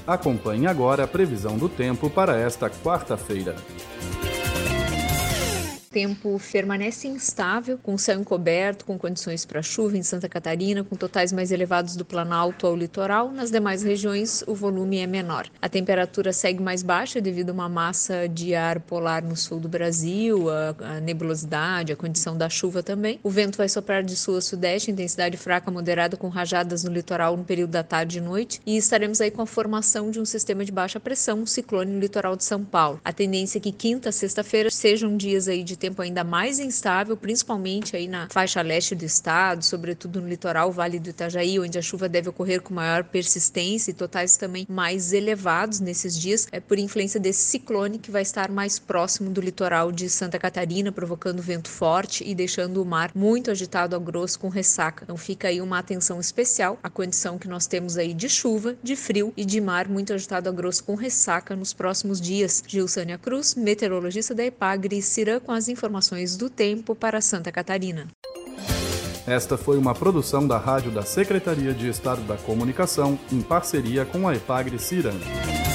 Acompanhe agora a previsão do tempo para esta quarta-feira. O tempo permanece instável, com céu encoberto, com condições para chuva em Santa Catarina, com totais mais elevados do Planalto ao litoral. Nas demais regiões, o volume é menor. A temperatura segue mais baixa devido a uma massa de ar polar no sul do Brasil, a nebulosidade, a condição da chuva também. O vento vai soprar de sul a sudeste, intensidade fraca moderada, com rajadas no litoral no período da tarde e noite. E estaremos aí com a formação de um sistema de baixa pressão, um ciclone no litoral de São Paulo. A tendência é que quinta a sexta-feira sejam dias aí de tempo ainda mais instável, principalmente aí na faixa leste do estado, sobretudo no litoral, Vale do Itajaí, onde a chuva deve ocorrer com maior persistência e totais também mais elevados nesses dias, por influência desse ciclone que vai estar mais próximo do litoral de Santa Catarina, provocando vento forte e deixando o mar muito agitado a grosso com ressaca. Então fica aí uma atenção especial à condição que nós temos aí de chuva, de frio e de mar muito agitado a grosso com ressaca nos próximos dias. Gilsânia Cruz, meteorologista da EPAGRE, Cirã, com as informações do tempo para Santa Catarina. Esta foi uma produção da Rádio da Secretaria de Estado da Comunicação, em parceria com a EPAGRE Cirã.